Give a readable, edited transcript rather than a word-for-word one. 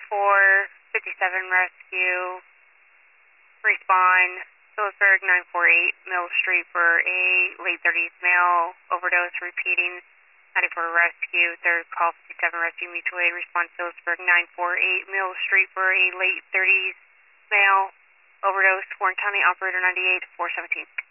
57 rescue. Respond. Phillipsburg 948 Mill Street for a late 30s male overdose repeating. 94 rescue. Third call 57 rescue mutual aid. Respond Phillipsburg 948 Mill Street for a late 30s male overdose. Warren County operator 98 417.